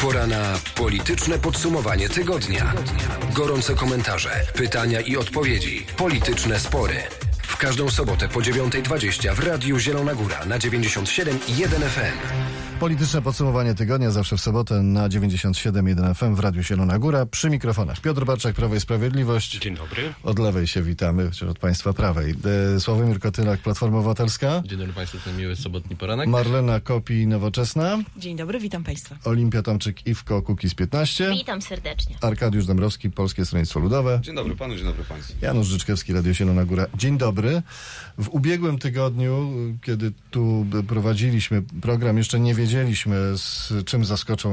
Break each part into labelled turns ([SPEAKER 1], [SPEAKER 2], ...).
[SPEAKER 1] Pora na polityczne podsumowanie tygodnia. Gorące komentarze, pytania i odpowiedzi. Polityczne spory. W każdą sobotę po 9:20 w Radiu Zielona Góra na 97,1 FM.
[SPEAKER 2] Polityczne podsumowanie tygodnia zawsze w sobotę na 97,1 FM w Radiu Zielona Góra. Przy mikrofonach Piotr Barczak, Prawo i Sprawiedliwość.
[SPEAKER 3] Dzień dobry.
[SPEAKER 2] Od lewej się witamy, chociaż od państwa prawej. Sławomir Kotylak, Platforma Obywatelska.
[SPEAKER 4] Dzień dobry Państwu, ten miły sobotni poranek.
[SPEAKER 2] Marlena Kopi, Nowoczesna.
[SPEAKER 5] Dzień dobry, witam Państwa.
[SPEAKER 2] Olimpia Tomczyk-Iwko, Kukiz15.
[SPEAKER 6] Witam serdecznie.
[SPEAKER 2] Arkadiusz Dąbrowski, Polskie Stronnictwo Ludowe.
[SPEAKER 7] Dzień dobry panu, dzień dobry państwu.
[SPEAKER 2] Janusz Życzkewski, Radio Zielona Góra. Dzień dobry. W ubiegłym tygodniu, kiedy tu prowadziliśmy program, jeszcze nie wiedzieliśmy, czym zaskoczy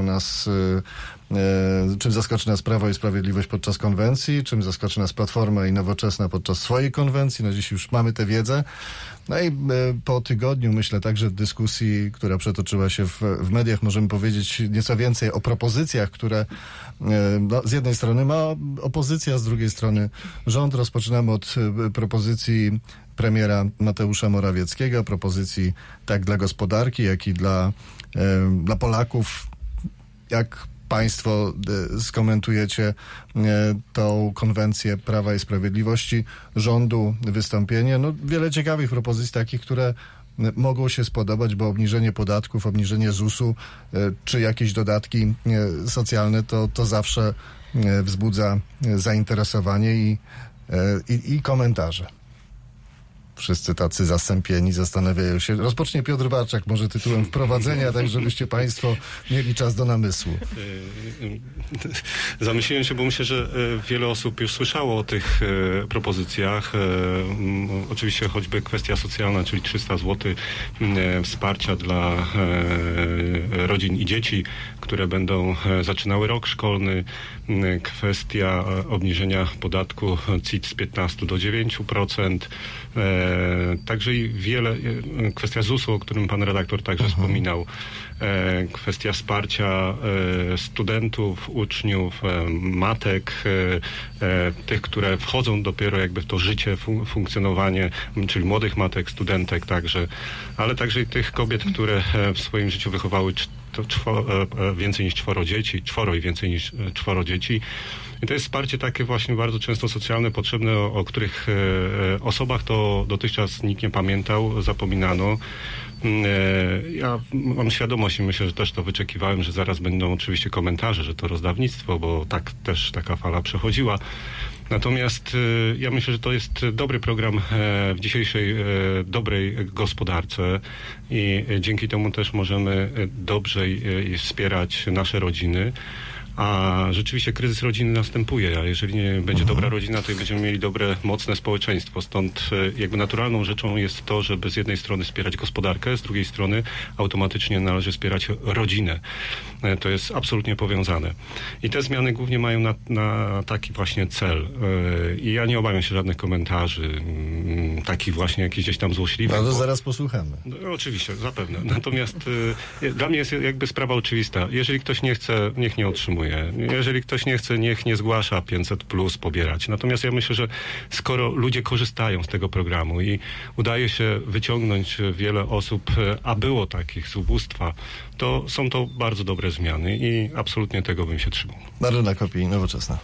[SPEAKER 2] nas Prawo i Sprawiedliwość podczas konwencji, czym zaskoczy nas Platforma i Nowoczesna podczas swojej konwencji. No dziś już mamy tę wiedzę. No i po tygodniu, myślę, także dyskusji, która przetoczyła się w mediach, możemy powiedzieć nieco więcej o propozycjach, które z jednej strony ma opozycja, z drugiej strony rząd. Rozpoczynamy od propozycji premiera Mateusza Morawieckiego, propozycji tak dla gospodarki, jak i dla Polaków. Jak państwo skomentujecie tą konwencję Prawa i Sprawiedliwości, rządu, wystąpienie? No, wiele ciekawych propozycji takich, które mogą się spodobać, bo obniżenie podatków, obniżenie ZUS-u, czy jakieś dodatki socjalne, to zawsze wzbudza zainteresowanie i komentarze. Wszyscy tacy zasępieni zastanawiają się. Rozpocznie Piotr Barczak może tytułem wprowadzenia, tak żebyście państwo mieli czas do namysłu.
[SPEAKER 3] Zamyśliłem się, bo myślę, że wiele osób już słyszało o tych propozycjach. Oczywiście choćby kwestia socjalna, czyli 300 zł wsparcia dla rodzin i dzieci, które będą zaczynały rok szkolny. Kwestia obniżenia podatku CIT z 15 do 9%. Także i kwestia ZUS-u, o którym pan redaktor także wspominał, kwestia wsparcia studentów, uczniów, matek, tych, które wchodzą dopiero jakby w to życie, funkcjonowanie, czyli młodych matek, studentek także, ale także i tych kobiet, które w swoim życiu wychowały więcej niż czworo i więcej niż czworo dzieci. I to jest wsparcie takie właśnie bardzo często socjalne, potrzebne, o których osobach to dotychczas nikt nie pamiętał, zapominano. Ja mam świadomość i myślę, że też to wyczekiwałem, że zaraz będą oczywiście komentarze, że to rozdawnictwo, bo tak też taka fala przechodziła. Natomiast ja myślę, że to jest dobry program w dzisiejszej dobrej gospodarce i dzięki temu też możemy dobrze wspierać nasze rodziny. A rzeczywiście kryzys rodziny następuje, a jeżeli nie będzie dobra rodzina, to będziemy mieli dobre, mocne społeczeństwo. Stąd jakby naturalną rzeczą jest to, żeby z jednej strony wspierać gospodarkę, z drugiej strony automatycznie należy wspierać rodzinę. To jest absolutnie powiązane. I te zmiany głównie mają na taki właśnie cel. I ja nie obawiam się żadnych komentarzy, takich właśnie jakichś gdzieś tam złośliwych.
[SPEAKER 2] No to zaraz posłuchamy.
[SPEAKER 3] No, oczywiście, zapewne. Natomiast dla mnie jest jakby sprawa oczywista. Jeżeli ktoś nie chce, niech nie otrzymuje. Jeżeli ktoś nie chce, niech nie zgłasza 500+ pobierać. Natomiast ja myślę, że skoro ludzie korzystają z tego programu i udaje się wyciągnąć wiele osób, a było takich z ubóstwa, to są to bardzo dobre zmiany i absolutnie tego bym się trzymał.
[SPEAKER 2] Marlena Kopi, Nowoczesna.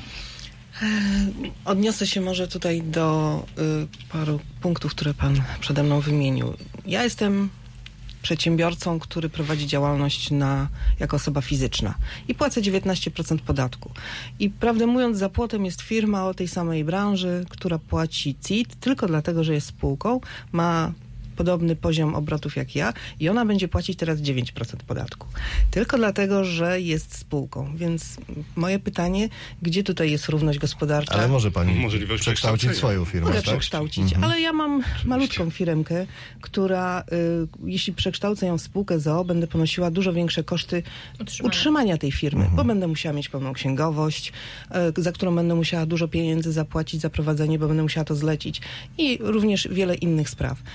[SPEAKER 5] Odniosę się może tutaj do paru punktów, które pan przede mną wymienił. Ja jestem przedsiębiorcą, który prowadzi działalność jako osoba fizyczna i płacę 19% podatku. I prawdę mówiąc, za płotem jest firma o tej samej branży, która płaci CIT tylko dlatego, że jest spółką, ma podobny poziom obrotów jak ja i ona będzie płacić teraz 9% podatku. Tylko dlatego, że jest spółką. Więc moje pytanie, gdzie tutaj jest równość gospodarcza?
[SPEAKER 2] Ale może pani przekształcić swoją firmę,
[SPEAKER 5] Mogę
[SPEAKER 2] tak?
[SPEAKER 5] przekształcić, ale ja mam malutką firmkę, która, jeśli przekształcę ją w spółkę z o.o., będę ponosiła dużo większe koszty utrzymania tej firmy, bo będę musiała mieć pełną księgowość, za którą będę musiała dużo pieniędzy zapłacić za prowadzenie, bo będę musiała to zlecić i również wiele innych spraw. Więc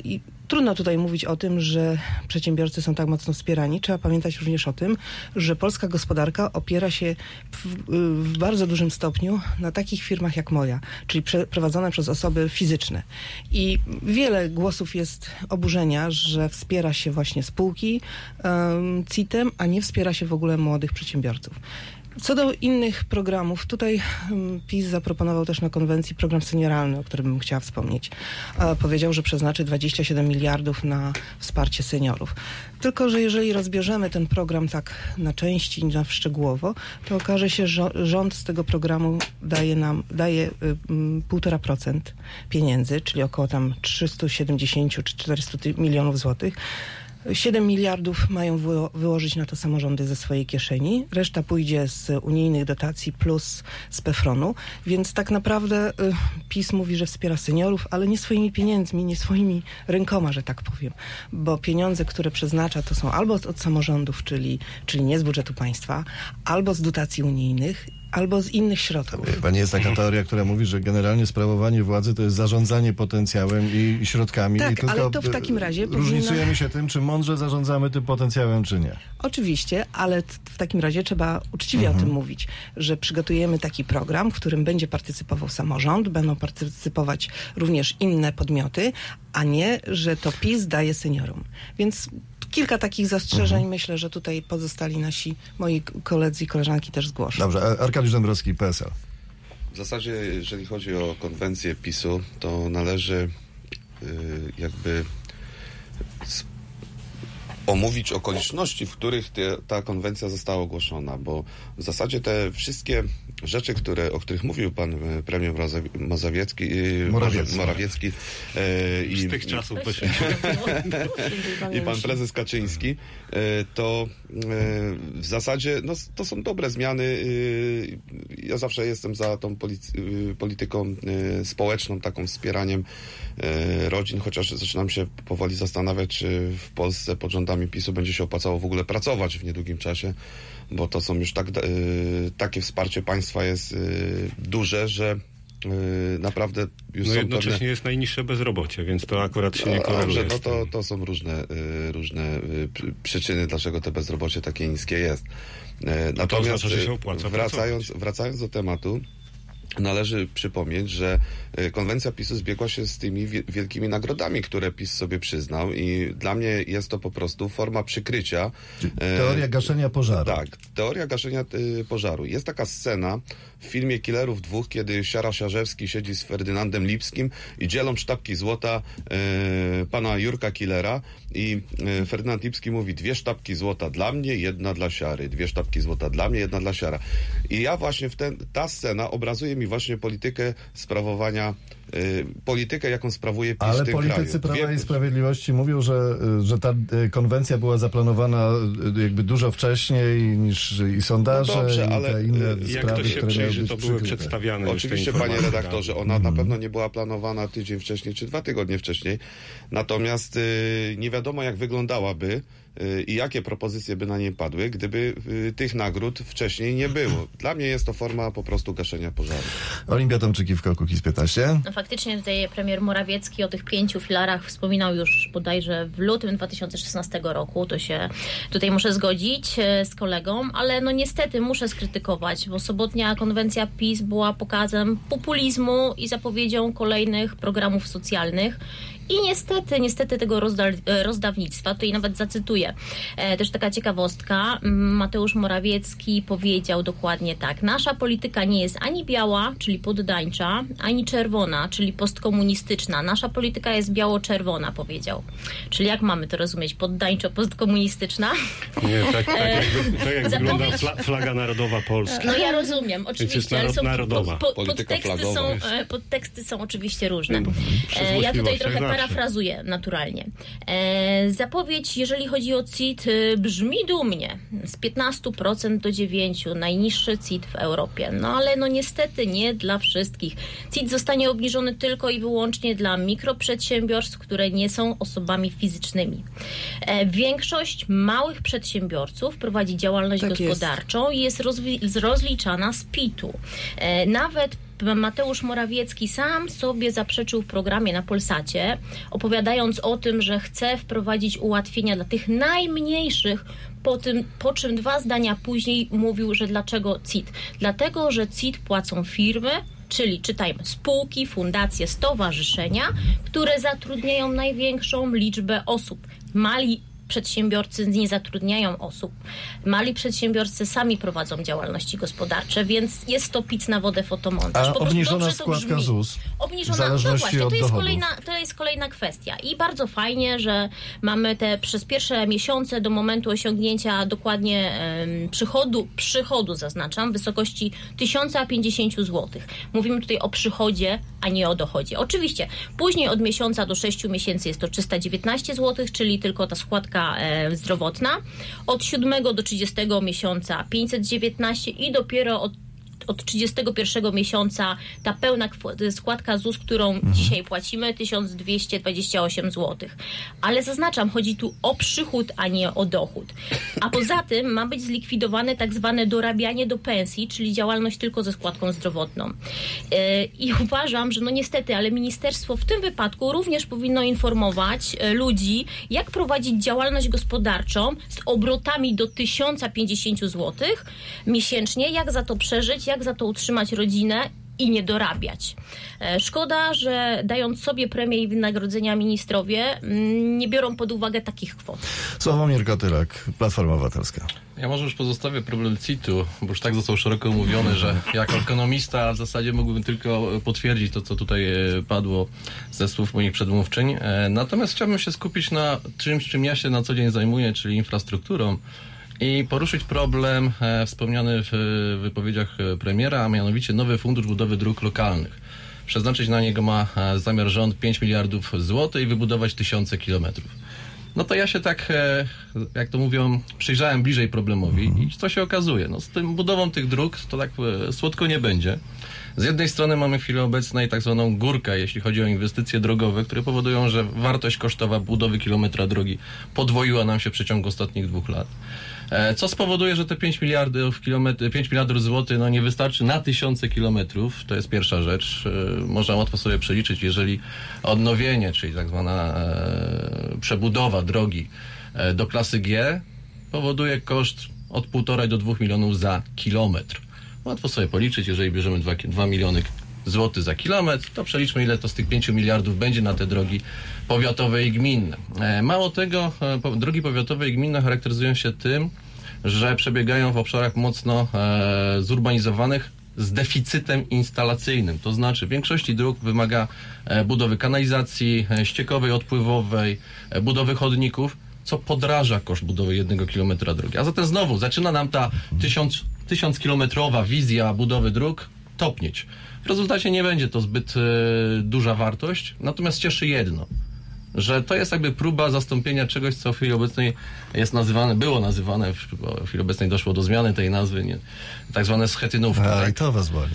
[SPEAKER 5] I trudno tutaj mówić o tym, że przedsiębiorcy są tak mocno wspierani. Trzeba pamiętać również o tym, że polska gospodarka opiera się w bardzo dużym stopniu na takich firmach jak moja, czyli prowadzone przez osoby fizyczne. I wiele głosów jest oburzenia, że wspiera się właśnie spółki CIT-em, a nie wspiera się w ogóle młodych przedsiębiorców. Co do innych programów, tutaj PiS zaproponował też na konwencji program senioralny, o którym bym chciała wspomnieć. Powiedział, że przeznaczy 27 miliardów na wsparcie seniorów. Tylko że jeżeli rozbierzemy ten program tak na części, na szczegółowo, to okaże się, że rząd z tego programu daje 1,5% pieniędzy, czyli około tam 370 czy 400 milionów złotych. 7 miliardów mają wyłożyć na to samorządy ze swojej kieszeni. Reszta pójdzie z unijnych dotacji plus z PFRON-u. Więc tak naprawdę PiS mówi, że wspiera seniorów, ale nie swoimi pieniędzmi, nie swoimi rękoma, że tak powiem. Bo pieniądze, które przeznacza, to są albo od samorządów, czyli nie z budżetu państwa, albo z dotacji unijnych, albo z innych środków.
[SPEAKER 2] Pani, jest taka teoria, która mówi, że generalnie sprawowanie władzy to jest zarządzanie potencjałem i środkami.
[SPEAKER 5] Tak,
[SPEAKER 2] i tylko
[SPEAKER 5] ale to w takim razie
[SPEAKER 2] różnicujemy się tym, czy mądrze zarządzamy tym potencjałem, czy nie.
[SPEAKER 5] Oczywiście, ale w takim razie trzeba uczciwie o tym mówić, że przygotujemy taki program, w którym będzie partycypował samorząd, będą partycypować również inne podmioty, a nie, że to PiS daje seniorom. Więc kilka takich zastrzeżeń myślę, że tutaj pozostali moi koledzy i koleżanki też zgłoszą.
[SPEAKER 2] Dobrze, Arkadiusz Dąbrowski, PSL.
[SPEAKER 6] W zasadzie, jeżeli chodzi o konwencję PiS-u, to należy jakby omówić okoliczności, w których ta konwencja została ogłoszona, bo w zasadzie te wszystkie rzeczy, o których mówił pan premier Morawiecki
[SPEAKER 3] z tych czasów
[SPEAKER 6] i pan prezes Kaczyński, to w zasadzie to są dobre zmiany. Ja zawsze jestem za tą polityką społeczną, taką wspieraniem rodzin, chociaż zaczynam się powoli zastanawiać, czy w Polsce pod rządami PiS-u będzie się opłacało w ogóle pracować w niedługim czasie, bo to są już takie wsparcie państwa jest duże, że naprawdę już są
[SPEAKER 3] jednocześnie jest najniższe bezrobocie, więc to akurat się nie koreluje.
[SPEAKER 6] To są różne przyczyny, dlaczego to bezrobocie takie niskie jest. Natomiast
[SPEAKER 3] to oznacza, że się opłaca
[SPEAKER 6] wracając do tematu, należy przypomnieć, że konwencja PiS-u zbiegła się z tymi wielkimi nagrodami, które PiS sobie przyznał, i dla mnie jest to po prostu forma przykrycia.
[SPEAKER 2] Teoria gaszenia pożaru.
[SPEAKER 6] Tak, teoria gaszenia pożaru. Jest taka scena w filmie Killerów 2, kiedy Siara Siarzewski siedzi z Ferdynandem Lipskim i dzielą sztabki złota pana Jurka Killera i Ferdynand Lipski mówi: 2 sztabki złota dla mnie, 1 dla Siary. 2 sztabki złota dla mnie, 1 dla Siara. I ja właśnie ta scena obrazuje mi właśnie politykę sprawowania, politykę, jaką sprawuje PiS w tym kraju. Ale
[SPEAKER 2] politycy Prawa i Sprawiedliwości mówią, że ta konwencja była zaplanowana jakby dużo wcześniej niż i sondaże,
[SPEAKER 6] dobrze, ale
[SPEAKER 2] te inne
[SPEAKER 3] jak
[SPEAKER 2] sprawy,
[SPEAKER 3] to się
[SPEAKER 2] które
[SPEAKER 3] przyjrzy, to były przedstawiane.
[SPEAKER 6] Oczywiście, panie redaktorze, ona na pewno nie była planowana tydzień wcześniej czy 2 tygodnie wcześniej. Natomiast nie wiadomo, jak wyglądałaby i jakie propozycje by na niej padły, gdyby tych nagród wcześniej nie było. Dla mnie jest to forma po prostu gaszenia pożaru.
[SPEAKER 2] Olimpia Tomczykiwka, Kukiz15.
[SPEAKER 7] No faktycznie tutaj premier Morawiecki o tych 5 filarach wspominał już bodajże w lutym 2016 roku. To się tutaj muszę zgodzić z kolegą, ale no niestety muszę skrytykować, bo sobotnia konwencja PiS była pokazem populizmu i zapowiedzią kolejnych programów socjalnych. I niestety tego rozdawnictwa, tutaj nawet zacytuję, też taka ciekawostka, Mateusz Morawiecki powiedział dokładnie tak: nasza polityka nie jest ani biała, czyli poddańcza, ani czerwona, czyli postkomunistyczna. Nasza polityka jest biało-czerwona, powiedział. Czyli jak mamy to rozumieć? Poddańczo-postkomunistyczna?
[SPEAKER 3] Nie, tak jak wygląda flaga narodowa Polski.
[SPEAKER 7] No ja rozumiem, oczywiście, ale są podteksty są oczywiście różne. Ja tutaj trochę parafrazuję naturalnie. Zapowiedź, jeżeli chodzi o CIT, brzmi dumnie. Z 15% do 9%. Najniższy CIT w Europie. No ale no niestety nie dla wszystkich. CIT zostanie obniżony tylko i wyłącznie dla mikroprzedsiębiorstw, które nie są osobami fizycznymi. Większość małych przedsiębiorców prowadzi działalność gospodarczą i jest rozliczana z PIT-u. Nawet Mateusz Morawiecki sam sobie zaprzeczył w programie na Polsacie, opowiadając o tym, że chce wprowadzić ułatwienia dla tych najmniejszych, po czym 2 zdania później mówił, że dlaczego CIT? Dlatego, że CIT płacą firmy, czyli czytajmy spółki, fundacje, stowarzyszenia, które zatrudniają największą liczbę osób. Mali przedsiębiorcy nie zatrudniają osób. Mali przedsiębiorcy sami prowadzą działalności gospodarcze, więc jest to pic na wodę fotomontaż.
[SPEAKER 2] A obniżona składka ZUS w zależności od dochodów.
[SPEAKER 7] To jest kolejna kwestia. I bardzo fajnie, że mamy te przez pierwsze miesiące do momentu osiągnięcia dokładnie przychodu zaznaczam, w wysokości 1050 zł. Mówimy tutaj o przychodzie, a nie o dochodzie. Oczywiście później od miesiąca do 6 miesięcy jest to 319 zł, czyli tylko ta składka zdrowotna. Od 7 do 30 miesiąca 519 i dopiero od 31 miesiąca ta pełna składka ZUS, którą dzisiaj płacimy, 1228 zł. Ale zaznaczam, chodzi tu o przychód, a nie o dochód. A poza tym ma być zlikwidowane tak zwane dorabianie do pensji, czyli działalność tylko ze składką zdrowotną. I uważam, że no niestety, ale ministerstwo w tym wypadku również powinno informować ludzi, jak prowadzić działalność gospodarczą z obrotami do 1050 zł miesięcznie, jak za to przeżyć, jak za to utrzymać rodzinę i nie dorabiać. Szkoda, że dając sobie premie i wynagrodzenia ministrowie nie biorą pod uwagę takich kwot.
[SPEAKER 2] Sławomir Kotylak, Platforma Obywatelska.
[SPEAKER 4] Ja może już pozostawię problem CIT-u, bo już tak został szeroko omówiony, że jako ekonomista w zasadzie mógłbym tylko potwierdzić to, co tutaj padło ze słów moich przedmówczyń. Natomiast chciałbym się skupić na czymś, czym ja się na co dzień zajmuję, czyli infrastrukturą. I poruszyć problem wspomniany w wypowiedziach premiera, a mianowicie nowy fundusz budowy dróg lokalnych. Przeznaczyć na niego ma zamiar rząd 5 miliardów złotych i wybudować 1000 kilometrów. No to ja się tak, jak to mówią, przyjrzałem bliżej problemowi i co się okazuje? No z tym budową tych dróg to tak słodko nie będzie. Z jednej strony mamy w chwili obecnej tak zwaną górkę, jeśli chodzi o inwestycje drogowe, które powodują, że wartość kosztowa budowy kilometra drogi podwoiła nam się w przeciągu ostatnich 2 lat. Co spowoduje, że te 5 miliardów złotych no nie wystarczy na 1000 kilometrów. To jest pierwsza rzecz. Można łatwo sobie przeliczyć, jeżeli odnowienie, czyli tak zwana przebudowa drogi do klasy G powoduje koszt od 1,5 do 2 milionów za kilometr. Łatwo sobie policzyć, jeżeli bierzemy 2 miliony złotych za kilometr, to przeliczmy, ile to z tych 5 miliardów będzie na te drogi powiatowe i gminne. Mało tego, drogi powiatowe i gminne charakteryzują się tym, że przebiegają w obszarach mocno zurbanizowanych z deficytem instalacyjnym. To znaczy w większości dróg wymaga budowy kanalizacji ściekowej, odpływowej, budowy chodników, co podraża koszt budowy 1 kilometra drogi. A zatem znowu zaczyna nam ta 1000-kilometrowa wizja budowy dróg topnieć. W rezultacie nie będzie to zbyt duża wartość, natomiast cieszy jedno, że to jest jakby próba zastąpienia czegoś, co w chwili obecnej jest było nazywane, bo w chwili obecnej doszło do zmiany tej nazwy, tak zwane schetynówki.
[SPEAKER 2] I to was boli.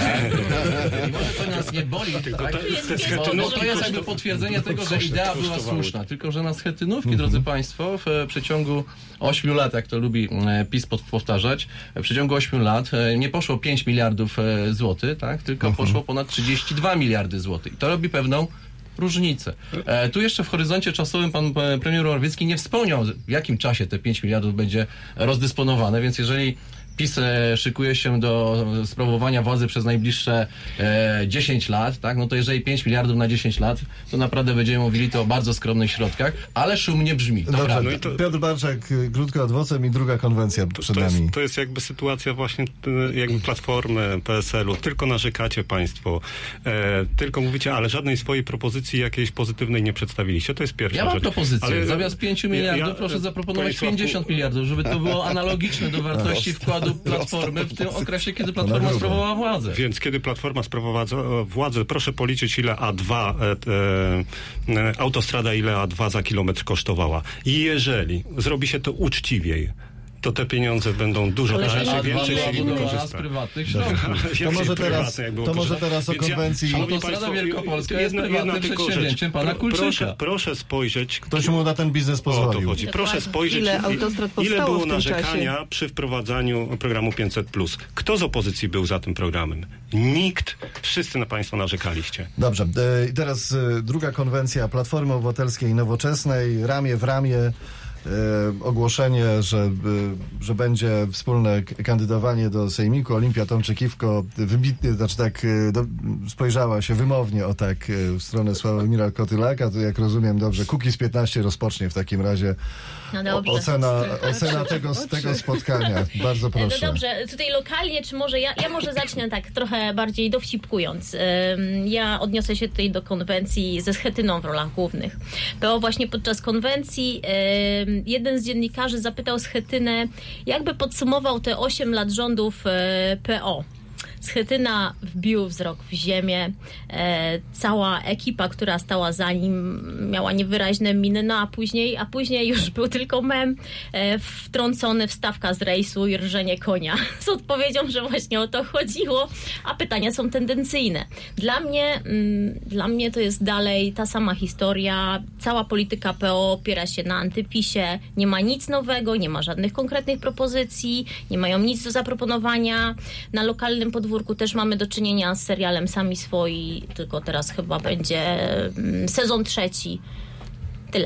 [SPEAKER 4] I może to nas nie boli, tak? Bo to jest jakby potwierdzenie tego, że idea była słuszna. Tylko że na schetynówki, drodzy Państwo, w przeciągu 8 lat, jak to lubi PiS powtarzać, w przeciągu 8 lat nie poszło 5 miliardów złotych, tak? Tylko poszło ponad 32 miliardy złotych. I to robi pewną różnicę. Tu jeszcze w horyzoncie czasowym pan premier Morawiecki nie wspomniał, w jakim czasie te 5 miliardów będzie rozdysponowane, więc jeżeli PiS szykuje się do sprawowania władzy przez najbliższe 10 lat, tak? No to jeżeli 5 miliardów na 10 lat, to naprawdę będziemy mówili to o bardzo skromnych środkach, ale szumnie brzmi.
[SPEAKER 2] Dobrze, no i to... Piotr Barczak, krótko adwocem i druga konwencja przed nami.
[SPEAKER 3] To jest jakby sytuacja właśnie jakby Platformy, PSL-u. Tylko narzekacie państwo. Tylko mówicie, ale żadnej swojej propozycji jakiejś pozytywnej nie przedstawiliście. To jest pierwsza rzecz.
[SPEAKER 4] Ja mam propozycję. Ale zamiast 5 miliardów proszę zaproponować 50 miliardów, żeby to było analogiczne do wartości wkładu Platformy w tym okresie, kiedy Platforma sprawowała władzę.
[SPEAKER 3] Więc kiedy Platforma sprawowała władzę, proszę policzyć, ile A2 autostrada, ile A2 za kilometr kosztowała. I jeżeli zrobi się to uczciwiej, to te pieniądze będą dużo tańsze, więcej się im
[SPEAKER 4] z
[SPEAKER 3] korzysta.
[SPEAKER 4] prywatnych środków.
[SPEAKER 2] To może teraz o konwencji...
[SPEAKER 4] Autostrada Wielkopolska jest prywatnym przedsięwzięciem pana Kulczyka.
[SPEAKER 3] Proszę spojrzeć...
[SPEAKER 2] Ktoś mu na ten biznes pozwolił.
[SPEAKER 3] O to chodzi. Proszę spojrzeć, ile było narzekania przy wprowadzaniu programu 500+. Kto z opozycji był za tym programem? Nikt. Wszyscy na państwo narzekaliście.
[SPEAKER 2] Dobrze. I teraz druga konwencja Platformy Obywatelskiej i Nowoczesnej, ramię w ramię. Ogłoszenie, że będzie wspólne kandydowanie do Sejmiku. Olimpia Tomczyk-Iwko wybitnie, spojrzała się wymownie w stronę Sławomira Kotylaka. To jak rozumiem dobrze, Kukiz15 rozpocznie w takim razie ocena tego spotkania. Bardzo proszę.
[SPEAKER 7] No dobrze, tutaj lokalnie, czy może ja może zacznę tak trochę bardziej dowcipkując. Ja odniosę się tutaj do konwencji ze Schetyną w rolach głównych. PO właśnie podczas konwencji jeden z dziennikarzy zapytał Schetynę, jakby podsumował te 8 lat rządów PO. Schetyna wbił wzrok w ziemię. Cała ekipa, która stała za nim, miała niewyraźne miny, no a później już był tylko mem wtrącony, wstawka z rejsu i rżenie konia. Z odpowiedzią, że właśnie o to chodziło, a pytania są tendencyjne. Dla mnie to jest dalej ta sama historia. Cała polityka PO opiera się na antypisie. Nie ma nic nowego, nie ma żadnych konkretnych propozycji, nie mają nic do zaproponowania. Na lokalnym podwórku też mamy do czynienia z serialem Sami Swoi, tylko teraz chyba będzie sezon 3. Tyle.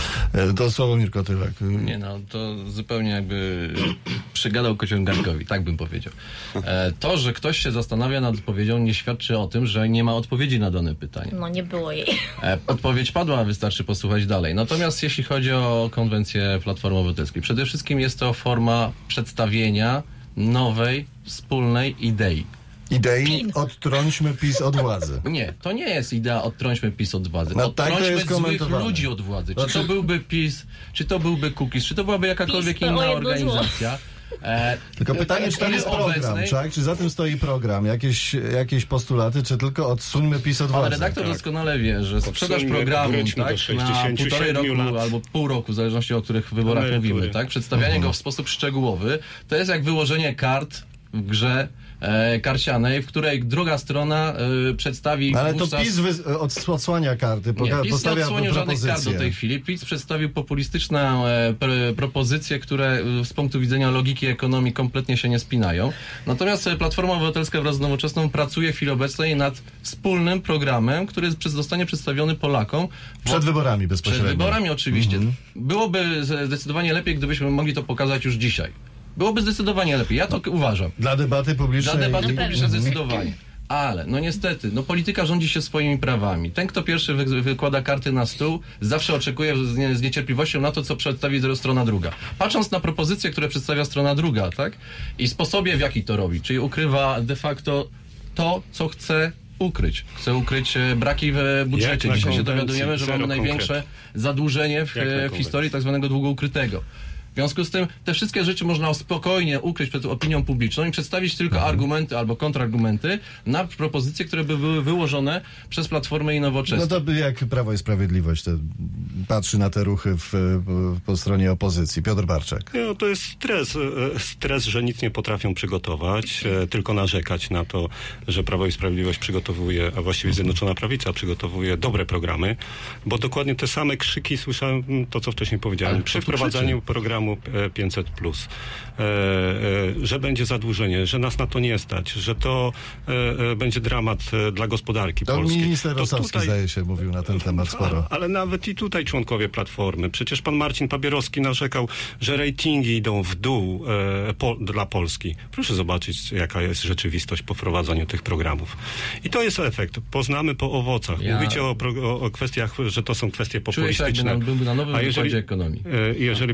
[SPEAKER 2] To Sławomir Kotylak.
[SPEAKER 4] Nie no, to zupełnie jakby przygadał kociągarkowi, tak bym powiedział. To, że ktoś się zastanawia nad odpowiedzią, nie świadczy o tym, że nie ma odpowiedzi na dane pytanie.
[SPEAKER 7] No nie było jej.
[SPEAKER 4] Odpowiedź padła, wystarczy posłuchać dalej. Natomiast jeśli chodzi o konwencję Platformy Obywatelskiej, przede wszystkim jest to forma przedstawienia nowej, wspólnej idei.
[SPEAKER 2] Odtrąćmy PiS od władzy.
[SPEAKER 4] Nie, to nie jest idea odtrąćmy PiS od władzy.
[SPEAKER 2] No
[SPEAKER 4] odtrąćmy złych ludzi od władzy. Czy to byłby PiS, czy to byłby Kukiz, czy to byłaby jakakolwiek inna organizacja.
[SPEAKER 2] Tylko pytanie, czy tam jest program, tak? Czy za tym stoi program, jakieś postulaty, czy tylko odsuńmy PiS od władzy?
[SPEAKER 4] Pan redaktor doskonale wie, że sprzedaż programu na 1,5 roku albo pół roku, w zależności o których wyborach mówimy, tak? Przedstawianie go w sposób szczegółowy, to jest jak wyłożenie kart w grze karcianej, w której druga strona przedstawi...
[SPEAKER 2] Ale to PiS odsłania karty,
[SPEAKER 4] PiS nie odsłonił żadnych kart do tej chwili. PiS przedstawił populistyczne propozycje, które z punktu widzenia logiki ekonomii kompletnie się nie spinają. Natomiast Platforma Obywatelska wraz z Nowoczesną pracuje w chwili obecnej nad wspólnym programem, który zostanie przedstawiony Polakom.
[SPEAKER 2] Przed wyborami bezpośrednio.
[SPEAKER 4] Przed wyborami oczywiście. Byłoby zdecydowanie lepiej, gdybyśmy mogli to pokazać już dzisiaj. Byłoby zdecydowanie lepiej. Ja to uważam.
[SPEAKER 2] Dla debaty publicznej.
[SPEAKER 4] Dla debaty publicznej zdecydowanie. Ale, no niestety, polityka rządzi się swoimi prawami. Ten, kto pierwszy wykłada karty na stół, zawsze oczekuje z niecierpliwością na to, co przedstawi strona druga. Patrząc na propozycje, które przedstawia strona druga, tak? I sposobie, w jaki to robi. Czyli ukrywa de facto to, co chce ukryć. Chce ukryć braki w budżecie. Dzisiaj się dowiadujemy, że mamy największe zadłużenie w historii tak zwanego długu ukrytego. W związku z tym te wszystkie rzeczy można spokojnie ukryć przed opinią publiczną i przedstawić tylko argumenty albo kontrargumenty na propozycje, które by były wyłożone przez Platformę i Nowoczesną.
[SPEAKER 2] No to jak Prawo i Sprawiedliwość patrzy na te ruchy po stronie opozycji? Piotr Barczak.
[SPEAKER 3] No, to jest stres, że nic nie potrafią przygotować, tylko narzekać na to, że Prawo i Sprawiedliwość przygotowuje, a właściwie Zjednoczona Prawica przygotowuje dobre programy, bo dokładnie te same krzyki słyszałem, to co wcześniej powiedziałem, przy wprowadzaniu programu 500+, że będzie zadłużenie, że nas na to nie stać, że to będzie dramat dla gospodarki polskiej.
[SPEAKER 2] To minister Rosowski, zdaje się, mówił na ten temat sporo.
[SPEAKER 3] Ale nawet i tutaj członkowie Platformy. Przecież pan Marcin Papierowski narzekał, że ratingi idą w dół dla Polski. Proszę zobaczyć, jaka jest rzeczywistość po wprowadzaniu tych programów. I to jest efekt. Poznamy po owocach. Mówicie o kwestiach, że to są kwestie populistyczne.
[SPEAKER 4] Byłby na nowym wykładzie ekonomii.
[SPEAKER 3] Jeżeli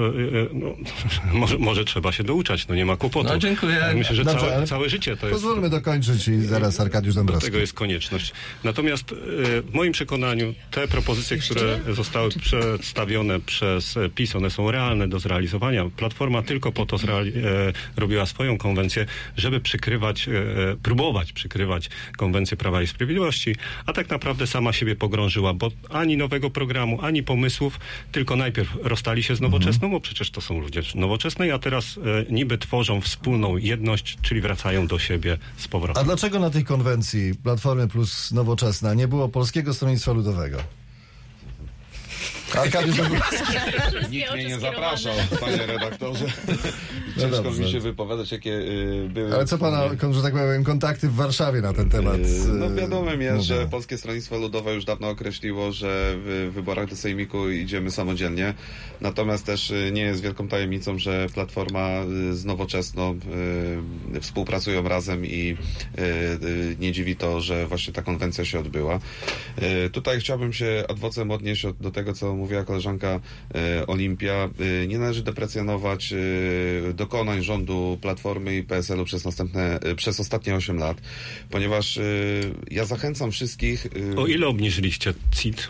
[SPEAKER 3] może trzeba się douczać, nie ma kłopotu.
[SPEAKER 4] No dziękuję.
[SPEAKER 3] Myślę, że całe życie to jest...
[SPEAKER 2] Pozwólmy dokończyć i zaraz Arkadiusz Dąbrowski.
[SPEAKER 3] Do tego jest konieczność. Natomiast w moim przekonaniu te propozycje, które zostały przedstawione przez PiS, one są realne do zrealizowania. Platforma tylko po to robiła swoją konwencję, żeby próbować przykrywać konwencję Prawa i Sprawiedliwości, a tak naprawdę sama siebie pogrążyła, bo ani nowego programu, ani pomysłów, tylko najpierw rozstali się z Nowoczesną, przecież to są ludzie Nowoczesnej, a teraz niby tworzą wspólną jedność, czyli wracają do siebie z powrotem.
[SPEAKER 2] A dlaczego na tej konwencji Platformy plus Nowoczesna nie było Polskiego Stronnictwa Ludowego? Arkadiusz
[SPEAKER 6] Nikt mnie nie zapraszał, panie redaktorze. Ciężko mi się wypowiadać, jakie były...
[SPEAKER 2] Ale co pana, że tak powiem, kontakty w Warszawie na ten temat?
[SPEAKER 6] No wiadomym jest, że Polskie Stronnictwo Ludowe już dawno określiło, że w wyborach do Sejmiku idziemy samodzielnie. Natomiast też nie jest wielką tajemnicą, że Platforma z Nowoczesną współpracują razem i nie dziwi to, że właśnie ta konwencja się odbyła. Tutaj chciałbym się ad vocem odnieść do tego, co mówiła koleżanka Olimpia. Nie należy deprecjonować dokonań rządu Platformy i PSL-u przez ostatnie 8 lat, ponieważ ja zachęcam wszystkich...
[SPEAKER 3] O ile obniżyliście CIT?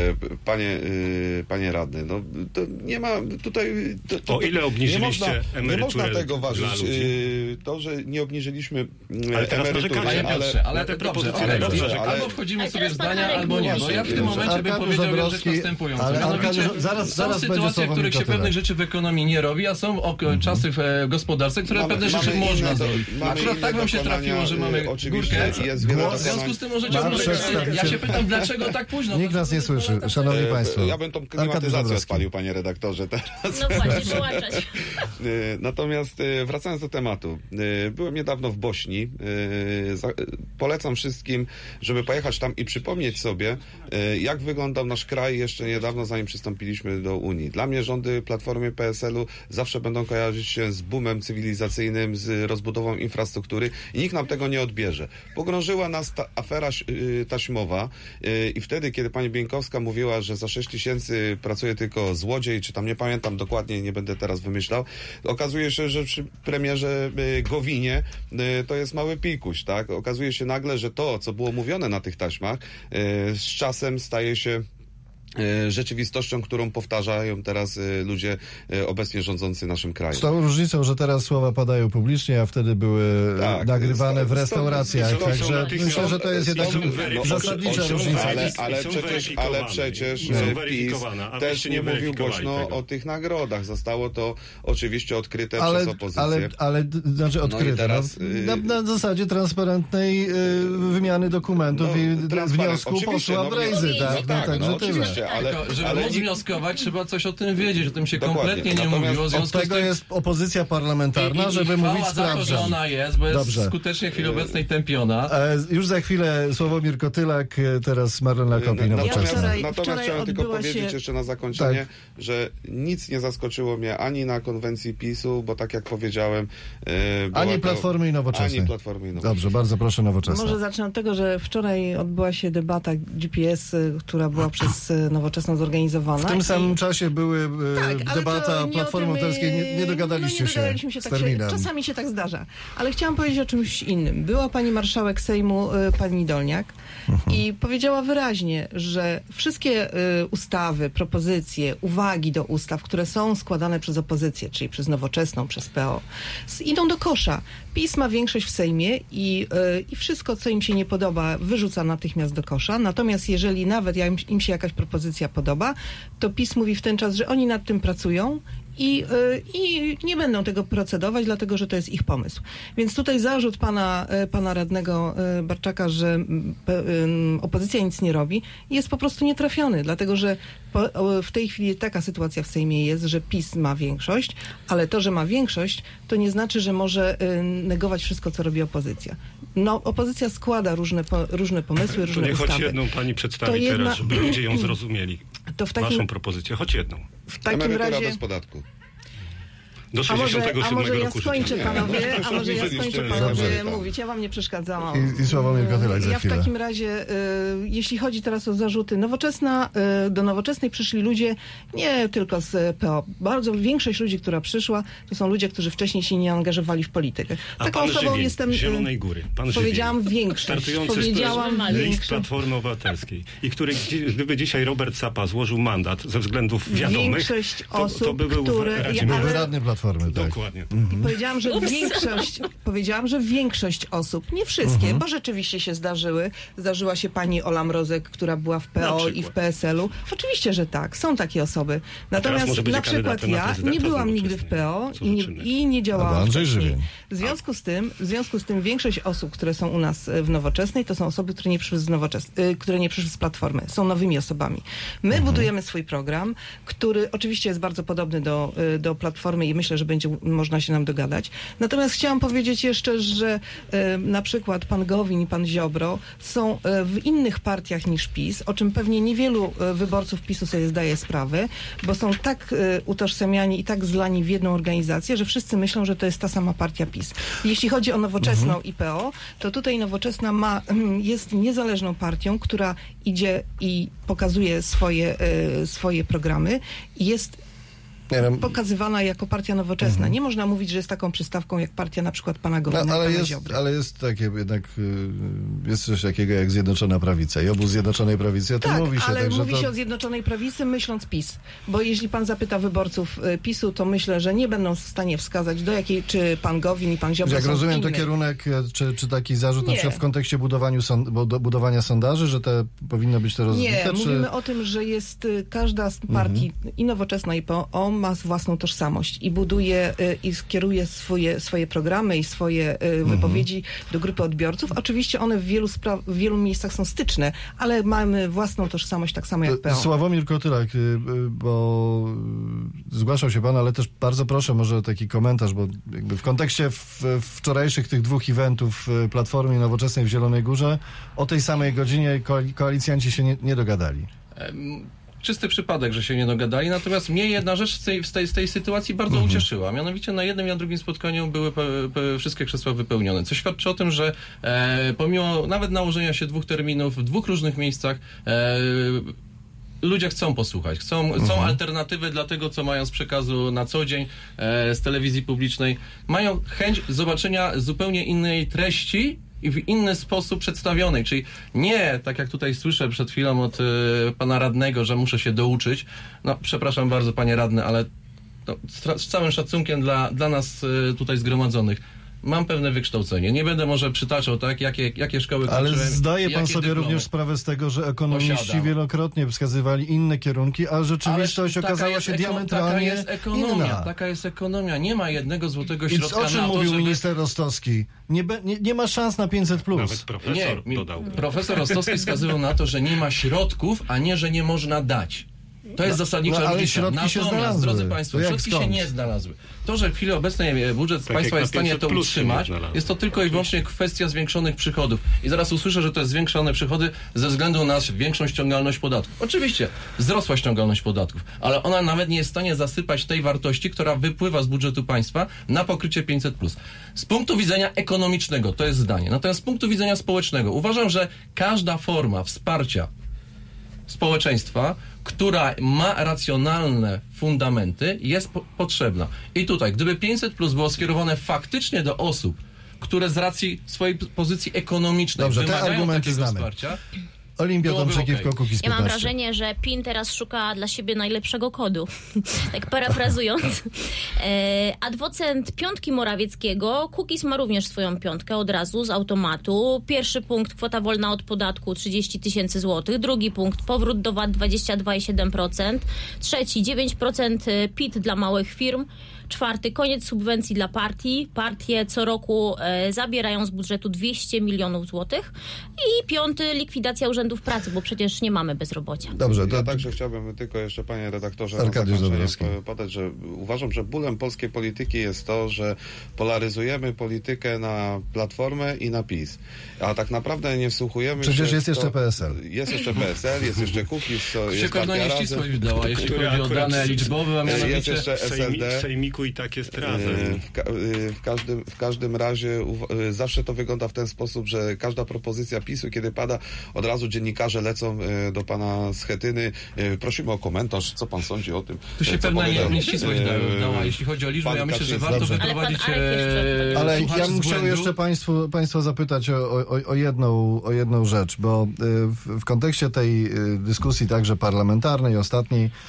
[SPEAKER 6] Panie radny, no to nie ma tutaj...
[SPEAKER 3] O ile obniżyliście emeryturę?
[SPEAKER 6] Nie można tego ważyć. To, że nie obniżyliśmy emerytury,
[SPEAKER 4] ale albo wchodzimy sobie w zdania, albo nie. Bo ja w tym momencie bym powiedział rzecz następującą. Mianowicie są sytuacje, w których się pewnych rzeczy w ekonomii nie robi, a są czasy w gospodarce, które pewne rzeczy można zrobić. Akurat tak wam się trafiło, że mamy górkę. W związku z tym możecie... Ja się pytam, dlaczego tak późno?
[SPEAKER 2] Nikt nas nie słyszy, szanowni państwo.
[SPEAKER 6] Ja bym tą klimatyzację odpalił, panie redaktorze, teraz.
[SPEAKER 7] No właśnie, wyłączać.
[SPEAKER 6] Natomiast wracając do tematu. Byłem niedawno w Bośni. Polecam wszystkim, żeby pojechać tam i przypomnieć sobie, jak wyglądał nasz kraj jeszcze niedawno, zanim przystąpiliśmy do Unii. Dla mnie rządy Platformy PSL-u zawsze będą kojarzyć się z boomem cywilizacyjnym, z rozbudową infrastruktury i nikt nam tego nie odbierze. Pogrążyła nas ta afera taśmowa i wtedy, kiedy pani Bieńkowska mówiła, że za 6 000 pracuje tylko złodziej, czy tam nie pamiętam dokładnie, nie będę teraz wymyślał. Okazuje się, że przy premierze Gowinie to jest mały pikuś, tak? Okazuje się nagle, że to, co było mówione na tych taśmach, z czasem staje się rzeczywistością, którą powtarzają teraz ludzie obecnie rządzący naszym krajem.
[SPEAKER 2] Z tą różnicą, że teraz słowa padają publicznie, a wtedy były nagrywane w restauracjach. Także myślę, że to jest jednak zasadnicza różnica.
[SPEAKER 6] Ale przecież PiS też nie mówił głośno o tych nagrodach. Zostało to oczywiście odkryte przez opozycję.
[SPEAKER 2] Ale znaczy odkryte. Na zasadzie transparentnej wymiany dokumentów i wniosku posła Brejzy. Także tyle.
[SPEAKER 4] Żeby móc wnioskować, trzeba coś o tym wiedzieć, o tym się kompletnie nie mówiło.
[SPEAKER 2] Od tego jest opozycja parlamentarna, żeby mówić sprawdzam.
[SPEAKER 4] Za to, że ona jest, bo jest skutecznie w chwili obecnej tępiona.
[SPEAKER 2] Już za chwilę Sławomir Kotylak, teraz Marlena Kopi, Nowoczesna.
[SPEAKER 6] Natomiast chciałem tylko powiedzieć jeszcze na zakończenie, że nic nie zaskoczyło mnie ani na konwencji PiS-u, bo tak jak powiedziałem...
[SPEAKER 2] Ani Platformy i Nowoczesnej. Dobrze, bardzo proszę, Nowoczesna.
[SPEAKER 5] Może zacznę od tego, że wczoraj odbyła się debata GPS, która była przez Nowoczesną zorganizowana.
[SPEAKER 2] W tym samym czasie były debata Platformy Obywatelskiej, nie dogadaliście się z terminem.
[SPEAKER 5] Czasami się tak zdarza. Ale chciałam powiedzieć o czymś innym. Była pani marszałek Sejmu, pani Dolniak, i powiedziała wyraźnie, że wszystkie ustawy, propozycje, uwagi do ustaw, które są składane przez opozycję, czyli przez Nowoczesną, przez PO, idą do kosza. PiS ma większość w Sejmie i wszystko, co im się nie podoba, wyrzuca natychmiast do kosza. Natomiast jeżeli nawet im się jakaś propozycja podoba, to PiS mówi w ten czas, że oni nad tym pracują i nie będą tego procedować, dlatego że to jest ich pomysł. Więc tutaj zarzut pana radnego Barczaka, że opozycja nic nie robi, jest po prostu nietrafiony, dlatego że w tej chwili taka sytuacja w Sejmie jest, że PiS ma większość, ale to, że ma większość, to nie znaczy, że może negować wszystko, co robi opozycja. No, opozycja składa różne pomysły, różne ustawy.
[SPEAKER 3] Choć jedną pani przedstawi teraz, żeby ludzie ją zrozumieli. Waszą propozycję, choć jedną.
[SPEAKER 5] W takim razie
[SPEAKER 6] bez podatku.
[SPEAKER 3] Do 67
[SPEAKER 5] a może ja
[SPEAKER 3] roku
[SPEAKER 5] skończę, panowie, mówić. Ja wam nie przeszkadzałam.
[SPEAKER 2] I Sławomir Kotylak za chwilę.
[SPEAKER 5] Ja w takim razie, jeśli chodzi teraz o zarzuty do Nowoczesnej przyszli ludzie nie tylko z PO. Bardzo większość ludzi, która przyszła, to są ludzie, którzy wcześniej się nie angażowali w politykę.
[SPEAKER 3] Taką osobą jestem... Zielonej Góry. Pan
[SPEAKER 5] powiedziałam większość.
[SPEAKER 3] Startujący z list Platformy Obywatelskiej. I gdyby dzisiaj Robert Sapa złożył mandat ze względów wiadomych,
[SPEAKER 5] większość osób,
[SPEAKER 3] to by był
[SPEAKER 5] które...
[SPEAKER 2] Byłby radny Platformy. Platformy, tak.
[SPEAKER 3] Dokładnie.
[SPEAKER 5] I powiedziałam, że większość osób, nie wszystkie, bo rzeczywiście się zdarzyła się pani Ola Mrozek, która była w PO i w PSL-u. Oczywiście, że tak, są takie osoby. Natomiast na przykład ja nie byłam nigdy w PO i nie działałam
[SPEAKER 2] Andrzej
[SPEAKER 5] wcześniej.
[SPEAKER 2] Żywień.
[SPEAKER 5] W związku z tym większość osób, które są u nas w Nowoczesnej, to są osoby, które nie przyszły z Platformy. Są nowymi osobami. My budujemy swój program, który oczywiście jest bardzo podobny do Platformy i myślę, że będzie można się nam dogadać. Natomiast chciałam powiedzieć jeszcze, że na przykład pan Gowin i pan Ziobro są w innych partiach niż PiS, o czym pewnie niewielu wyborców PiS-u sobie zdaje sprawę, bo są tak utożsamiani i tak zlani w jedną organizację, że wszyscy myślą, że to jest ta sama partia PiS. Jeśli chodzi o Nowoczesną i PO, to tutaj Nowoczesna jest niezależną partią, która idzie i pokazuje swoje programy i jest pokazywana jako partia nowoczesna. Nie można mówić, że jest taką przystawką jak partia na przykład pana Gowina, pana Ziobry.
[SPEAKER 2] Ale jest takie jednak, jest coś takiego jak Zjednoczona Prawica i obóz Zjednoczonej Prawicy, mówi się.
[SPEAKER 5] Ale mówi się o Zjednoczonej Prawicy myśląc PiS. Bo jeśli pan zapyta wyborców PiS-u, to myślę, że nie będą w stanie wskazać, do jakiej, czy pan Gowin i pan Ziobro
[SPEAKER 2] jak
[SPEAKER 5] są
[SPEAKER 2] rozumiem,
[SPEAKER 5] inny.
[SPEAKER 2] to kierunek, czy taki zarzut
[SPEAKER 5] Nie.
[SPEAKER 2] na przykład w kontekście budowania sondaży, że te powinno być to rozbite?
[SPEAKER 5] Nie, mówimy o tym, że jest każda z partii, i Nowoczesna, i PO, ma własną tożsamość i buduje i skieruje swoje programy i swoje wypowiedzi do grupy odbiorców. Oczywiście one w wielu miejscach są styczne, ale mamy własną tożsamość tak samo jak PO.
[SPEAKER 2] Sławomir Kotylak, bo zgłaszał się pan, ale też bardzo proszę może taki komentarz, bo jakby w kontekście wczorajszych tych dwóch eventów Platformy i Nowoczesnej w Zielonej Górze o tej samej godzinie koalicjanci się nie dogadali.
[SPEAKER 4] Czysty przypadek, że się nie dogadali, natomiast mnie jedna rzecz z tej sytuacji bardzo ucieszyła. Mianowicie na jednym i na drugim spotkaniu były wszystkie krzesła wypełnione, co świadczy o tym, że pomimo nawet nałożenia się 2 terminów w 2 różnych miejscach, ludzie chcą posłuchać, chcą alternatywy dla tego, co mają z przekazu na co dzień, z telewizji publicznej. Mają chęć zobaczenia zupełnie innej treści i w inny sposób przedstawionej, czyli nie, tak jak tutaj słyszę przed chwilą od pana radnego, że muszę się douczyć. No, przepraszam bardzo, panie radny, ale z całym szacunkiem dla nas tutaj zgromadzonych. Mam pewne wykształcenie. Nie będę może przytaczał, tak, jakie szkoły kończyłem.
[SPEAKER 2] Ale zdaje pan sobie również sprawę z tego, że ekonomiści wielokrotnie wskazywali inne kierunki, a rzeczywistość okazała się diametralnie inna.
[SPEAKER 4] Taka jest ekonomia. Nie ma jednego złotego środka na to,
[SPEAKER 2] o czym mówił minister Rostowski? Nie ma szans na 500+.
[SPEAKER 3] Nawet profesor dodał.
[SPEAKER 4] Profesor Rostowski wskazywał na to, że nie ma środków, a nie, że nie można dać. To jest zasadnicza różnica. Natomiast, drodzy państwo, środki się nie znalazły. To, że w chwili obecnej budżet państwa jest w stanie to utrzymać, jest to tylko i wyłącznie kwestia zwiększonych przychodów. I zaraz usłyszę, że to jest zwiększone przychody ze względu na większą ściągalność podatków. Oczywiście wzrosła ściągalność podatków, ale ona nawet nie jest w stanie zasypać tej wartości, która wypływa z budżetu państwa na pokrycie 500+. Z punktu widzenia ekonomicznego to jest zdanie. Natomiast z punktu widzenia społecznego uważam, że każda forma wsparcia społeczeństwa, która ma racjonalne fundamenty, jest potrzebna. I tutaj, gdyby 500+ było skierowane faktycznie do osób, które z racji swojej pozycji ekonomicznej wymagają takiego wsparcia,
[SPEAKER 2] Olimpia Tomczykiewko, Kukiz 15.
[SPEAKER 7] Ja mam wrażenie, że PiN teraz szuka dla siebie najlepszego kodu. Tak parafrazując. Adwocent piątki Morawieckiego, Kukiz ma również swoją piątkę od razu z automatu. Pierwszy punkt, kwota wolna od podatku 30 000 złotych. Drugi punkt, powrót do VAT 22,7%. Trzeci, 9% PIT dla małych firm. Czwarty, koniec subwencji dla partii. Partie co roku zabierają z budżetu 200 milionów złotych. I piąty, likwidacja urzędów pracy, bo przecież nie mamy bezrobocia.
[SPEAKER 2] Dobrze,
[SPEAKER 6] ja także chciałbym tylko jeszcze, panie redaktorze, podać, że uważam, że bólem polskiej polityki jest to, że polaryzujemy politykę na Platformę i na PiS. A tak naprawdę nie wsłuchujemy
[SPEAKER 2] Przecież
[SPEAKER 6] się
[SPEAKER 2] jest jeszcze PSL.
[SPEAKER 6] Jest jeszcze PSL, jest jeszcze Kukiz, jest
[SPEAKER 4] pewna nieścisłość wdała, jeśli chodzi o dane liczbowe, a mianowicie
[SPEAKER 6] jest jeszcze SLD.
[SPEAKER 3] W Sejmiku i tak jest razem.
[SPEAKER 6] W każdym razie zawsze to wygląda w ten sposób, że każda propozycja PiS-u, kiedy pada, od razu dziennikarze lecą do pana Schetyny. Prosimy o komentarz, co pan sądzi o tym.
[SPEAKER 4] Tu się pewna nieścisłość dała, jeśli chodzi o liczbę. Ja myślę, że warto wyprowadzić...
[SPEAKER 2] Ale ja bym chciał jeszcze państwa zapytać o jedną rzecz, bo w kontekście tej dyskusji także parlamentarnej, ostatniej,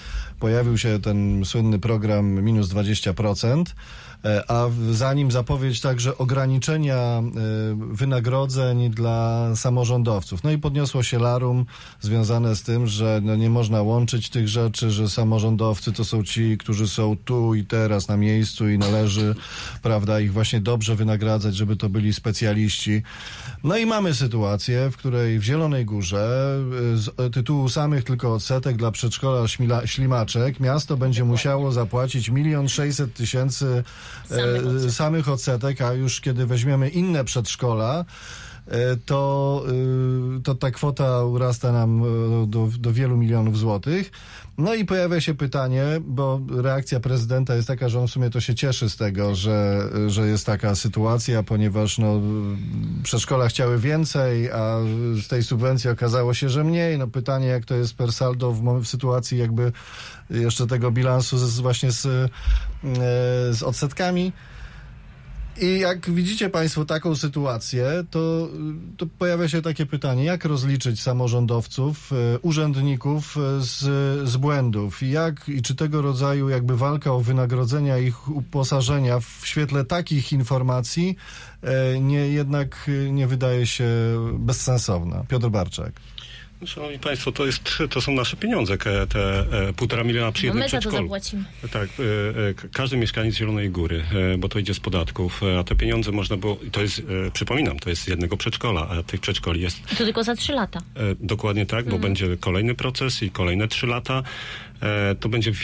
[SPEAKER 2] pojawił się ten słynny program minus 20%, a za nim zapowiedź także ograniczenia wynagrodzeń dla samorządowców. No i podniosło się larum związane z tym, że nie można łączyć tych rzeczy, że samorządowcy to są ci, którzy są tu i teraz na miejscu i należy, prawda, ich właśnie dobrze wynagradzać, żeby to byli specjaliści. No i mamy sytuację, w której w Zielonej Górze z tytułu samych tylko odsetek dla przedszkola Ślimaczek miasto będzie musiało zapłacić 1 600 000 samych odsetek, a już kiedy weźmiemy inne przedszkola, to ta kwota urasta nam do wielu milionów złotych. No i pojawia się pytanie, bo reakcja prezydenta jest taka, że on w sumie to się cieszy z tego, że jest taka sytuacja, ponieważ przedszkola chciały więcej, a z tej subwencji okazało się, że mniej. No pytanie, jak to jest per saldo w sytuacji jakby jeszcze tego bilansu właśnie z odsetkami. I jak widzicie Państwo taką sytuację, to pojawia się takie pytanie, jak rozliczyć samorządowców, urzędników z błędów i czy tego rodzaju jakby walka o wynagrodzenia, ich uposażenia w świetle takich informacji jednak nie wydaje się bezsensowna. Piotr Barczak.
[SPEAKER 3] Szanowni Państwo, to są nasze pieniądze, te 1,5 miliona przy jednym przedszkolu.
[SPEAKER 7] My za to zapłacimy.
[SPEAKER 3] Tak, każdy mieszkaniec Zielonej Góry, bo to idzie z podatków, a te pieniądze można było, to jest, przypominam, to jest z jednego przedszkola, a tych przedszkoli jest...
[SPEAKER 7] I to tylko za 3 lata.
[SPEAKER 3] Dokładnie tak, bo będzie kolejny proces i kolejne 3 lata. To będzie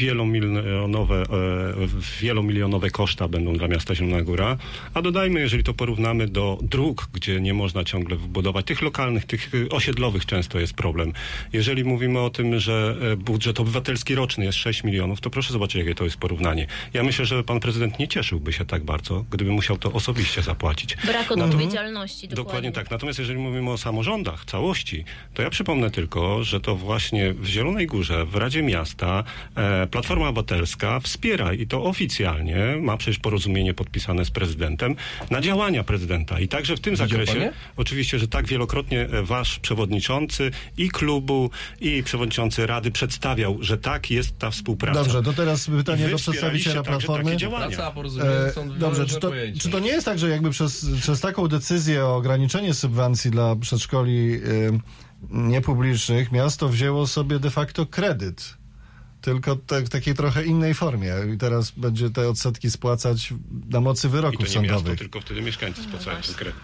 [SPEAKER 3] wielomilionowe koszta będą dla miasta Zielona Góra, a dodajmy, jeżeli to porównamy do dróg, gdzie nie można ciągle wybudować, tych lokalnych, tych osiedlowych często jest problem. Jeżeli mówimy o tym, że budżet obywatelski roczny jest 6 milionów, to proszę zobaczyć, jakie to jest porównanie. Ja myślę, że pan prezydent nie cieszyłby się tak bardzo, gdyby musiał to osobiście zapłacić.
[SPEAKER 7] Brak odpowiedzialności.
[SPEAKER 3] Dokładnie tak. Natomiast jeżeli mówimy o samorządach, całości, to ja przypomnę tylko, że to właśnie w Zielonej Górze, w Radzie Miasta Platforma Obywatelska wspiera i to oficjalnie, ma przecież porozumienie podpisane z prezydentem, na działania prezydenta. I także w tym zakresie, oczywiście, że tak wielokrotnie wasz przewodniczący i klubu, i przewodniczący Rady przedstawiał, że tak jest ta współpraca.
[SPEAKER 2] Dobrze, to teraz pytanie do przedstawiciela Platformy. Dobrze, czy to nie jest tak, że jakby przez taką decyzję o ograniczenie subwencji dla przedszkoli niepublicznych miasto wzięło sobie de facto kredyt? Tylko w takiej trochę innej formie. I teraz będzie te odsetki spłacać na mocy wyroków sądowych.
[SPEAKER 3] Miasto, tylko wtedy mieszkańcy spłacają ten kredyt.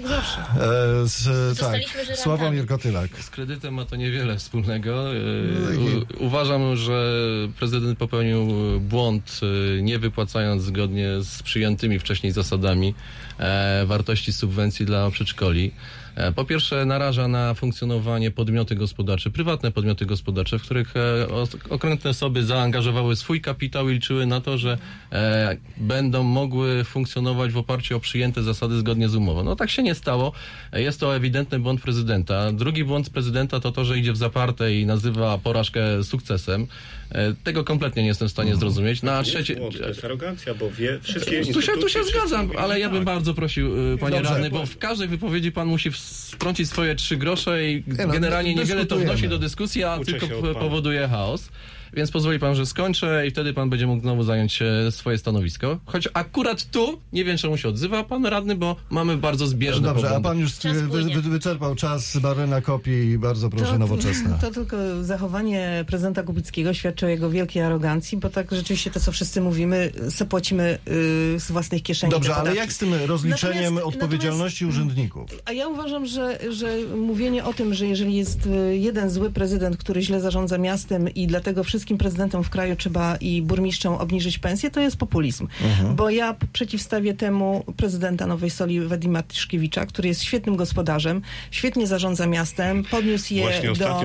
[SPEAKER 2] Tak, Sławomir Kotylak.
[SPEAKER 4] Z kredytem ma to niewiele wspólnego. Uważam, że prezydent popełnił błąd, nie wypłacając zgodnie z przyjętymi wcześniej zasadami wartości subwencji dla przedszkoli. Po pierwsze, naraża na funkcjonowanie podmioty gospodarcze, prywatne podmioty gospodarcze, w których okrętne osoby zaangażowały swój kapitał i liczyły na to, że będą mogły funkcjonować w oparciu o przyjęte zasady zgodnie z umową. No tak się nie stało. Jest to ewidentny błąd prezydenta. Drugi błąd prezydenta to, że idzie w zaparte i nazywa porażkę sukcesem. Tego kompletnie nie jestem w stanie zrozumieć.
[SPEAKER 3] To jest arogancja, bo wszystkie instytucje...
[SPEAKER 4] Tu się zgadzam, ale ja bym bardzo prosił, panie radny, bo w każdej wypowiedzi pan musi wtrącić swoje 3 grosze i generalnie niewiele to wnosi do dyskusji, a tylko powoduje chaos. Więc pozwoli pan, że skończę i wtedy pan będzie mógł znowu zająć swoje stanowisko. Choć akurat tu, nie wiem czemu się odzywa pan radny, bo mamy bardzo zbieżne poglądy.
[SPEAKER 2] Dobrze, a pan już wyczerpał czas. Marlena Kopi, bardzo proszę, Nowoczesna.
[SPEAKER 5] To tylko zachowanie prezydenta Kubickiego świadczy o jego wielkiej arogancji, bo tak rzeczywiście to, co wszyscy mówimy, płacimy z własnych kieszeni.
[SPEAKER 2] Dobrze, ale jak z tym rozliczeniem odpowiedzialności urzędników?
[SPEAKER 5] A ja uważam, że mówienie o tym, że jeżeli jest jeden zły prezydent, który źle zarządza miastem i dlatego wszystkim prezydentom w kraju trzeba i burmistrzom obniżyć pensję, to jest populizm. Bo ja przeciwstawię temu prezydenta Nowej Soli Wadima Tyszkiewicza, który jest świetnym gospodarzem, świetnie zarządza miastem, podniósł je do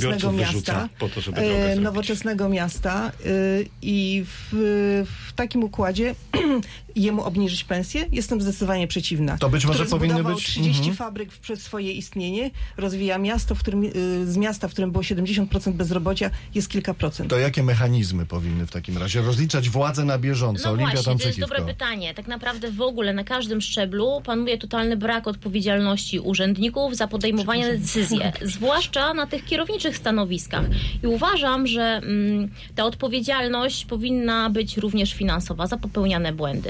[SPEAKER 5] nowoczesnego miasta i w takim układzie jemu obniżyć pensję, jestem zdecydowanie przeciwna.
[SPEAKER 2] To być może powinny być
[SPEAKER 5] 30 fabryk przez swoje istnienie, rozwija miasto, z miasta, w którym było 70% bezrobocia, jest kilka procent.
[SPEAKER 2] to jakie mechanizmy powinny w takim razie rozliczać władze na bieżąco?
[SPEAKER 7] No
[SPEAKER 2] Olimpia
[SPEAKER 7] właśnie, to jest
[SPEAKER 2] Tomczyk-Iwko.
[SPEAKER 7] dobre pytanie. Tak naprawdę w ogóle na każdym szczeblu panuje totalny brak odpowiedzialności urzędników za podejmowanie decyzji, zwłaszcza na tych kierowniczych stanowiskach. I uważam, że ta odpowiedzialność powinna być również finansowa za popełniane błędy.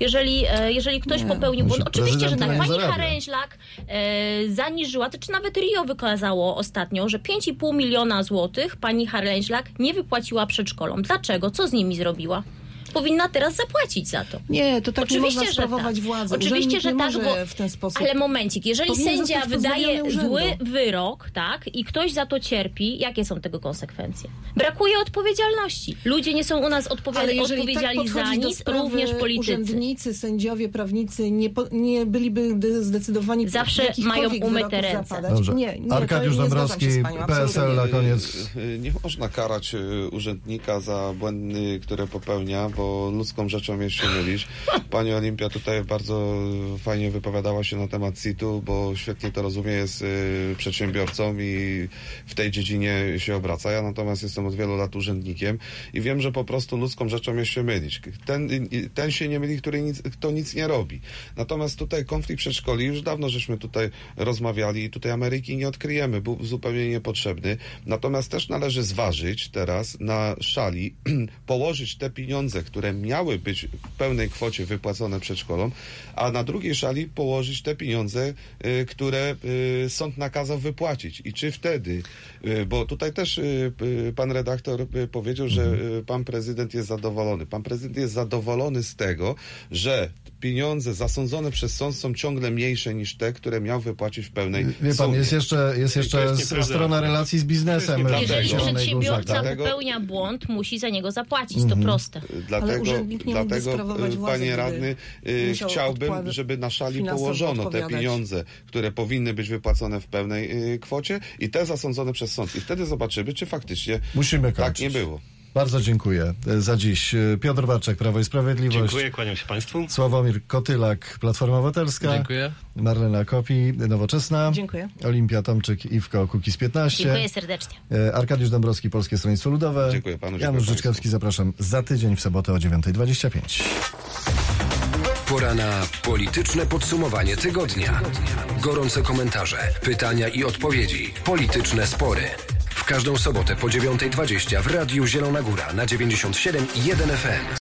[SPEAKER 7] Jeżeli ktoś popełnił błąd, oczywiście, że tak, pani Haręźlak zaniżyła, to czy nawet RIO wykazało ostatnio, że 5,5 miliona złotych pani Haręźlak nie wypłaciła przedszkolom. Dlaczego? Co z nimi zrobiła? Powinna teraz zapłacić za to.
[SPEAKER 5] Nie, to tak
[SPEAKER 7] oczywiście,
[SPEAKER 5] nie można sprawować
[SPEAKER 7] tak.
[SPEAKER 5] władzy.
[SPEAKER 7] Oczywiście, że tak, bo
[SPEAKER 5] w ten sposób.
[SPEAKER 7] Ale momencik, jeżeli sędzia wydaje zły
[SPEAKER 5] urzędu.
[SPEAKER 7] wyrok, tak, i ktoś za to cierpi, jakie są tego konsekwencje? Brakuje odpowiedzialności. Ludzie nie są u nas odpowiedzialni za nic, również politycy.
[SPEAKER 5] Urzędnicy, sędziowie, prawnicy nie byliby zdecydowani
[SPEAKER 7] zawsze mają umyte ręce.
[SPEAKER 5] Zapadać.
[SPEAKER 2] Dobrze.
[SPEAKER 5] Nie,
[SPEAKER 2] Arkadiusz Dąbrowski, PSL na koniec.
[SPEAKER 6] Nie można karać urzędnika za błędy, które popełnia, bo ludzką rzeczą jest się mylić. Pani Olimpia tutaj bardzo fajnie wypowiadała się na temat CIT-u, bo świetnie to rozumie, jest przedsiębiorcą i w tej dziedzinie się obraca. Ja natomiast jestem od wielu lat urzędnikiem i wiem, że po prostu ludzką rzeczą jest się mylić. Ten się nie myli, kto nic nie robi. Natomiast tutaj konflikt przedszkoli, już dawno żeśmy tutaj rozmawiali i tutaj Ameryki nie odkryjemy, był zupełnie niepotrzebny. Natomiast też należy zważyć teraz na szali, położyć te pieniądze, które miały być w pełnej kwocie wypłacone przedszkolom, a na drugiej szali położyć te pieniądze, które sąd nakazał wypłacić. I czy wtedy, bo tutaj też pan redaktor powiedział, że pan prezydent jest zadowolony. Pan prezydent jest zadowolony z tego, że pieniądze zasądzone przez sąd są ciągle mniejsze niż te, które miał wypłacić w pełnej
[SPEAKER 2] Wie pan,
[SPEAKER 6] sumie.
[SPEAKER 2] jest jeszcze strona relacji z biznesem.
[SPEAKER 7] Jeżeli
[SPEAKER 2] w Zielonej
[SPEAKER 7] przedsiębiorca
[SPEAKER 2] Górze, tak?
[SPEAKER 7] popełnia błąd, musi za niego zapłacić. To proste.
[SPEAKER 6] Dlatego panie radny, chciałbym, żeby na szali położono te pieniądze, które powinny być wypłacone w pełnej kwocie i te zasądzone przez sąd. I wtedy zobaczymy, czy faktycznie
[SPEAKER 2] Musimy
[SPEAKER 6] tak
[SPEAKER 2] kończyć.
[SPEAKER 6] nie było.
[SPEAKER 2] Bardzo dziękuję za dziś. Piotr Barczak, Prawo i Sprawiedliwość.
[SPEAKER 3] Dziękuję, kłaniam się państwu.
[SPEAKER 2] Sławomir Kotylak, Platforma Obywatelska.
[SPEAKER 4] Dziękuję.
[SPEAKER 2] Marlena Kopi, Nowoczesna.
[SPEAKER 5] Dziękuję.
[SPEAKER 2] Olimpia Tomczyk-Iwko, Kukiz15.
[SPEAKER 7] Dziękuję serdecznie.
[SPEAKER 2] Arkadiusz Dąbrowski, Polskie Stronnictwo Ludowe.
[SPEAKER 6] Dziękuję panu.
[SPEAKER 2] Janusz Życzkowski, zapraszam za tydzień w sobotę o 9:25.
[SPEAKER 1] Pora na polityczne podsumowanie tygodnia. Gorące komentarze, pytania i odpowiedzi. Polityczne spory. W każdą sobotę po 9:20 w Radiu Zielona Góra na 97,1 FM.